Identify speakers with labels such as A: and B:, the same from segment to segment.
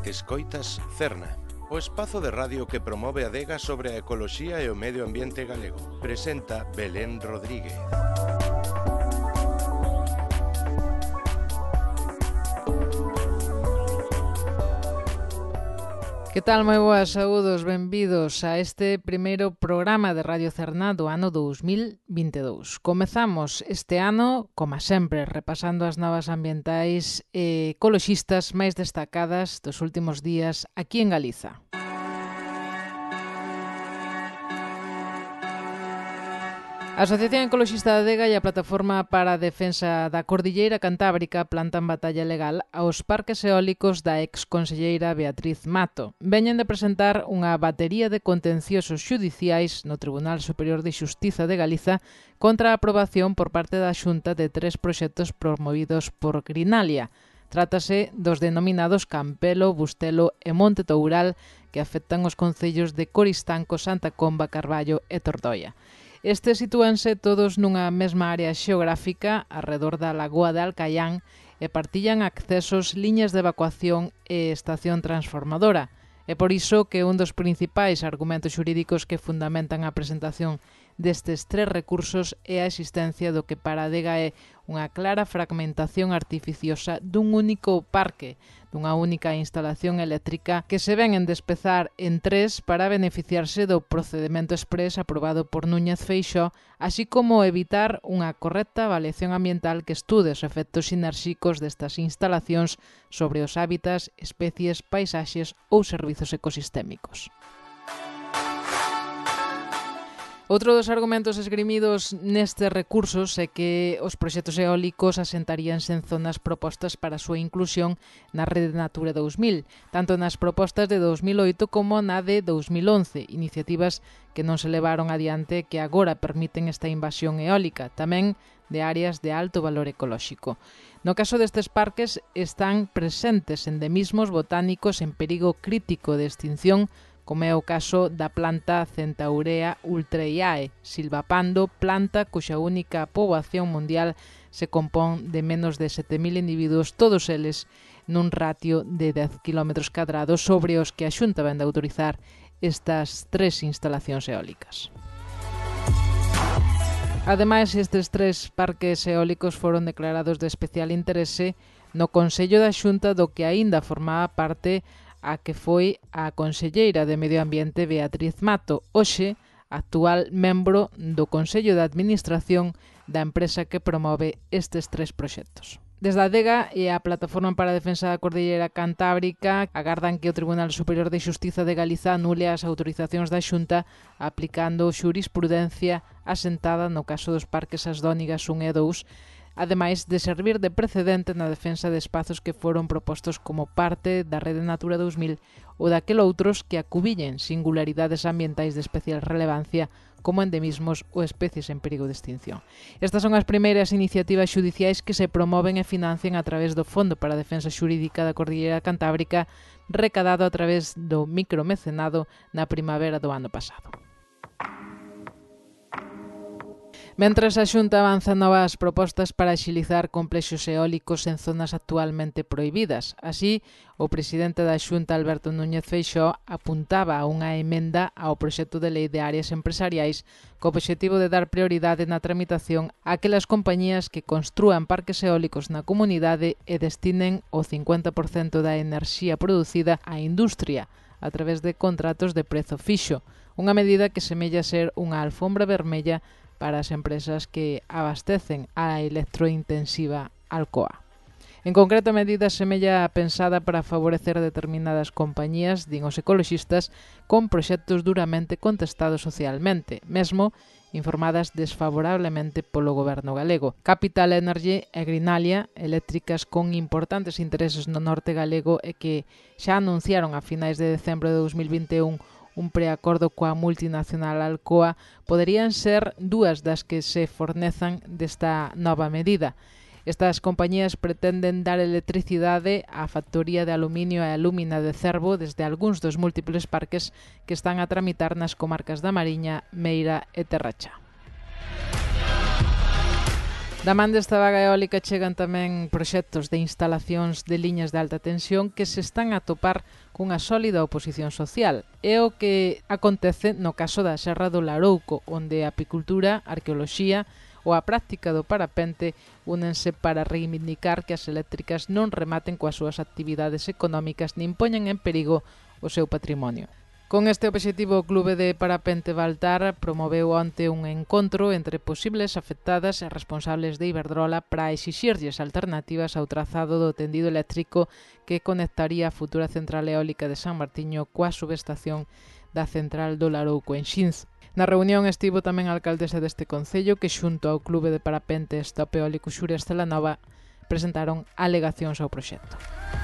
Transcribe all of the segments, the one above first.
A: Escoitas Cerna, o espazo de radio que promove a adega sobre a ecoloxía e o medio ambiente galego. Presenta Belén Rodríguez.
B: Que tal, moi boas, saúdos, benvidos a este primeiro programa de Radio Cerna do ano 2022. Comezamos este ano, como sempre, repasando as novas ambientais e ecoloxistas máis destacadas dos últimos días aquí en Galiza. A Asociación Ecoloxista da Adega e a Plataforma para a Defensa da Cordilleira Cantábrica plantan batalla legal aos parques eólicos da exconselleira Beatriz Mato. Veñen de presentar unha batería de contenciosos xudiciais no Tribunal Superior de Xustiza de Galiza contra a aprobación por parte da Xunta de 3 proxectos promovidos por Greenalia. Trátase dos denominados Campelo, Bustelo e Monte Toural que afectan os concellos de Coristanco, Santa Comba, Carballo e Tordoia. Estes sitúanse todos nunha mesma área xeográfica arredor da Lagoa de Alcaián e partillan accesos, liñas de evacuación e estación transformadora. É por iso que un dos principais argumentos xurídicos que fundamentan a presentación destes 3 recursos é a existencia do que para a adega é unha clara fragmentación artificiosa dun único parque, dunha única instalación eléctrica que se ven en despezar en 3 para beneficiarse do procedemento exprés aprobado por Núñez Feixóo, así como evitar unha correcta avaliación ambiental que estude os efectos sinérxicos destas instalacións sobre os hábitats, especies, paisaxes ou servizos ecosistémicos. Outro dos argumentos esgrimidos nestes recursos é que os proxectos eólicos asentaríanse en zonas propostas para a súa inclusión na Rede Natura 2000, tanto nas propostas de 2008 como na de 2011, iniciativas que non se levaron adiante que agora permiten esta invasión eólica, tamén de áreas de alto valor ecolóxico. No caso destes parques están presentes endemismos botánicos en perigo crítico de extinción, como é o caso da planta Centaurea ultraiae, silvapando, planta cuxa única poboación mundial se compón de menos de 7.000 individuos, todos eles nun ratio de 10 km² sobre os que a Xunta ven de autorizar estas 3 instalacións eólicas. Ademais, estes 3 parques eólicos foron declarados de especial interese no Consello da Xunta do que aínda formaba parte a que foi a conselleira de Medio Ambiente Beatriz Mato, hoxe actual membro do Consello de Administración da empresa que promove estes 3 proxectos. Desde a adega e a Plataforma para a Defensa da Cordilleira Cantábrica agardan que o Tribunal Superior de Xustiza de Galiza anule as autorizacións da Xunta aplicando xurisprudencia asentada no caso dos parques As Dónigas 1 e 2, ademais de servir de precedente na defensa de espazos que foron propostos como parte da Rede Natura 2000 ou daquel outros que acubillen singularidades ambientais de especial relevancia como endemismos ou especies en perigo de extinción. Estas son as primeiras iniciativas xudiciais que se promoven e financian a través do Fondo para a Defensa Xurídica da Cordilleira Cantábrica, recadado a través do micromecenado na primavera do ano pasado. Mentres a Xunta avanza novas propostas para axilizar complexos eólicos en zonas actualmente prohibidas. Así, o presidente da Xunta, Alberto Núñez Feixóo, apuntaba a unha emenda ao proxecto de lei de áreas empresariais co obxectivo de dar prioridade na tramitación a aquelas compañías que construan parques eólicos na comunidade e destinen o 50% da enerxía producida á industria a través de contratos de prezo fixo, unha medida que semella ser unha alfombra vermella para as empresas que abastecen a electrointensiva Alcoa. En concreto, a medida semella pensada para favorecer determinadas compañías, din os ecoloxistas, con proxectos duramente contestados socialmente, mesmo informadas desfavorablemente polo goberno galego. Capital Energy e Greenalia, eléctricas con importantes intereses no norte galego e que xa anunciaron a finais de decembro de 2021 un preacordo coa multinacional Alcoa, poderían ser 2 das que se fornezan desta nova medida. Estas compañías pretenden dar electricidade á factoría de aluminio e alúmina de Cervo desde algúns dos múltiples parques que están a tramitar nas comarcas da Mariña, Meira e Terracha. Da man desta vaga eólica chegan tamén proxectos de instalacións de liñas de alta tensión que se están a topar cunha sólida oposición social. É o que acontece no caso da Serra do Larouco, onde a apicultura, arqueoloxía ou a práctica do parapente únense para reivindicar que as eléctricas non rematen coas súas actividades económicas nin poñen en perigo o seu patrimonio. Con este obxectivo, o Clube de Parapente Baltar promoveu onte un encontro entre posibles afectadas e responsables de Iberdrola para exixirlles alternativas ao trazado do tendido eléctrico que conectaría a futura central eólica de San Martiño coa subestación da central do Larouco en Xinz. Na reunión estivo tamén a alcaldesa deste concello que xunto ao Clube de Parapente Stop Eólico Xurias Celanova presentaron alegacións ao proxecto.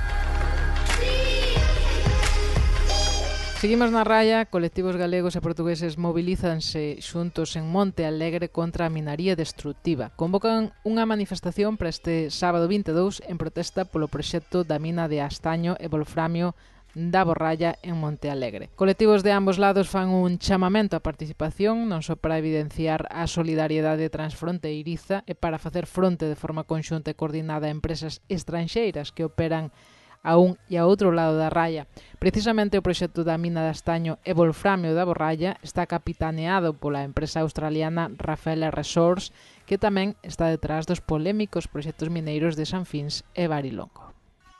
B: Seguimos na raya, colectivos galegos e portugueses mobilízanse xuntos en Monte Alegre contra a minaría destructiva. Convocan unha manifestación para este sábado 22 en protesta polo proxecto da mina de astaño e wolframio da Borralla en Monte Alegre. Colectivos de ambos lados fan un chamamento á participación non só para evidenciar a solidariedade transfronteiriza e para facer fronte de forma conxunta e coordinada a empresas estranxeiras que operan a un e a outro lado da raya. Precisamente o proxecto da mina de astaño e wolframio da Borralla está capitaneado pola empresa australiana Rafaela Resources, que tamén está detrás dos polémicos proxectos mineiros de Sanfins e Barilongo.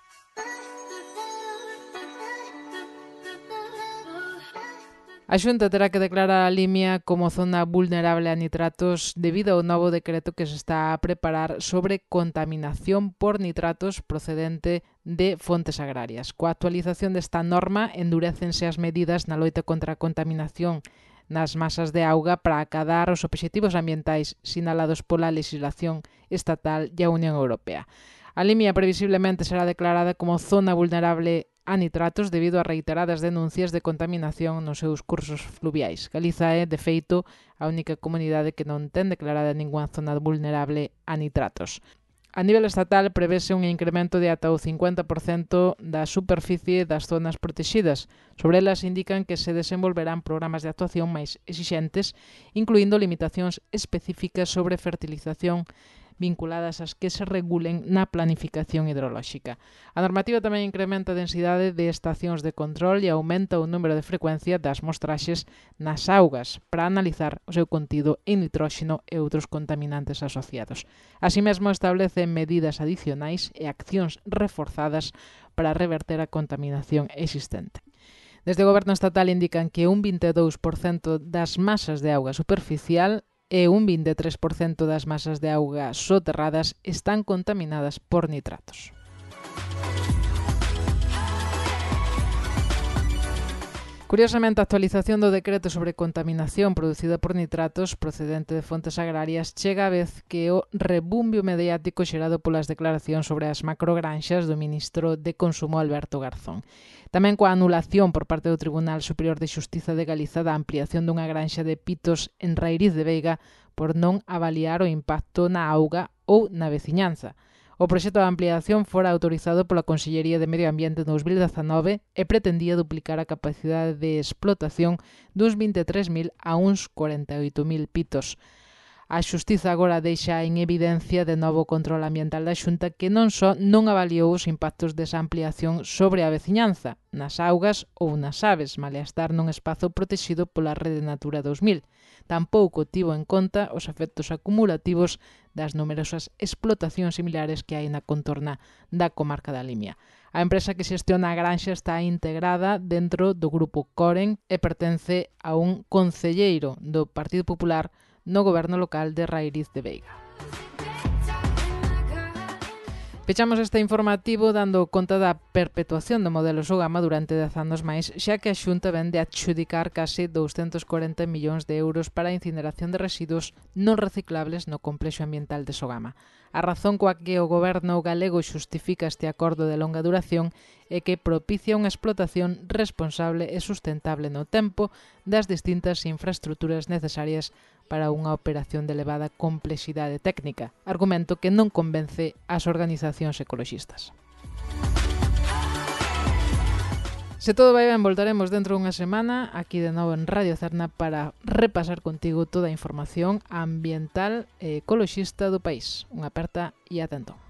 B: A Xunta terá que declarar a Limia como zona vulnerable a nitratos debido ao novo decreto que se está a preparar sobre contaminación por nitratos procedente de fontes agrarias. Coa actualización desta norma, endurécense as medidas na loita contra a contaminación nas masas de auga para acadar os obxectivos ambientais sinalados pola legislación estatal e a Unión Europea. A Limia previsiblemente será declarada como zona vulnerable a nitratos debido a reiteradas denuncias de contaminación nos seus cursos fluviais. Galiza é, de feito, a única comunidade que non ten declarada ningunha zona vulnerable a nitratos. A nivel estatal prevese un incremento de ata o 50% da superficie das zonas protegidas. Sobre elas indican que se desenvolverán programas de actuación máis exixentes, incluindo limitacións específicas sobre fertilización vinculadas ás que se regulen na planificación hidrolóxica. A normativa tamén incrementa a densidade de estacións de control e aumenta o número de frecuencia das mostraxes nas augas para analizar o seu contido en nitróxeno e outros contaminantes asociados. Así mesmo establece medidas adicionais e accións reforzadas para reverter a contaminación existente. Desde o Goberno estatal indican que un 22% das masas de auga superficial e un 23% das masas de auga soterradas están contaminadas por nitratos. Curiosamente, a actualización do decreto sobre contaminación producida por nitratos procedente de fontes agrarias chega a vez que o rebumbio mediático xerado polas declaracións sobre as macrogranxas do ministro de Consumo Alberto Garzón. Tamén coa anulación por parte do Tribunal Superior de Xustiza de Galiza da ampliación dunha granxa de pitos en Rairiz de Veiga por non avaliar o impacto na auga ou na veciñanza. O proxecto de ampliación fora autorizado pola Consellería de Medio Ambiente en 2019 e pretendía duplicar a capacidade de explotación duns 23.000 a uns 48.000 pitos. A Xustiza agora deixa en evidencia de novo o control ambiental da Xunta que non só non avaliou os impactos desa ampliación sobre a veciñanza, nas augas ou nas aves, malia estar nun espazo protexido pola Rede Natura 2000. Tampouco tivo en conta os efectos acumulativos das numerosas explotacións similares que hai na contorna da comarca da Limia. A empresa que xestiona a granxa está integrada dentro do grupo Coren e pertence a un concelleiro do Partido Popular no goberno local de Rairiz de Veiga. Pechamos este informativo dando conta da perpetuación do modelo Sogama durante 10 anos máis, xa que a Xunta ven de adxudicar case 240 millóns de euros para a incineración de residuos non reciclables no complexo ambiental de Sogama. A razón coa que o goberno galego xustifica este acordo de longa duración é que propicia unha explotación responsable e sustentable no tempo das distintas infraestruturas necesarias para unha operación de elevada complexidade técnica, argumento que non convence as organizacións ecoloxistas. Se todo vai ben, voltaremos dentro dunha semana aquí de novo en Radio Cerna para repasar contigo toda a información ambiental e ecoloxista do país. Unha aperta e atento.